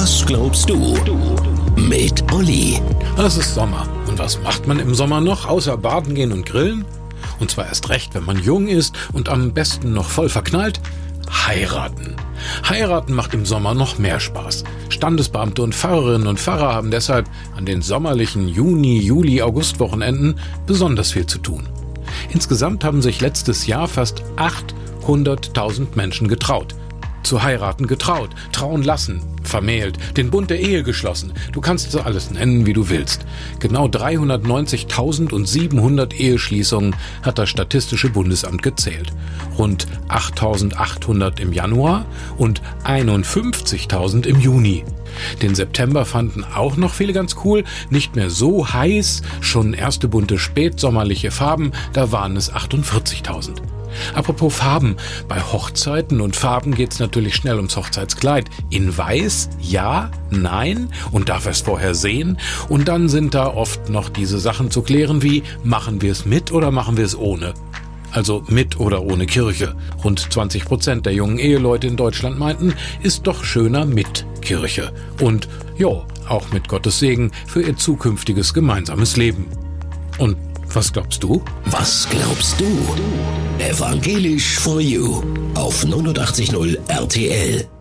Was glaubst du? Mit Olli. Es ist Sommer. Und was macht man im Sommer noch, außer baden gehen und grillen? Und zwar erst recht, wenn man jung ist und am besten noch voll verknallt. Heiraten. Heiraten macht im Sommer noch mehr Spaß. Standesbeamte und Pfarrerinnen und Pfarrer haben deshalb an den sommerlichen Juni-, Juli-, August-Wochenenden besonders viel zu tun. Insgesamt haben sich letztes Jahr fast 800.000 Menschen getraut. Zu heiraten getraut, trauen lassen, vermählt, den Bund der Ehe geschlossen. Du kannst es alles nennen, wie du willst. Genau 390.700 Eheschließungen hat das Statistische Bundesamt gezählt. Rund 8.800 im Januar und 51.000 im Juni. Den September fanden auch noch viele ganz cool. Nicht mehr so heiß, schon erste bunte spätsommerliche Farben, da waren es 48.000. Apropos Farben, bei Hochzeiten und Farben geht's natürlich schnell ums Hochzeitskleid. In weiß, ja, nein, und darf es vorher sehen? Und dann sind da oft noch diese Sachen zu klären wie, machen wir es mit oder machen wir es ohne? Also mit oder ohne Kirche. Rund 20% der jungen Eheleute in Deutschland meinten, ist doch schöner mit Kirche. Und jo, auch mit Gottes Segen für ihr zukünftiges gemeinsames Leben. Und was glaubst du? Was glaubst du? Evangelisch for You auf 89.0 RTL.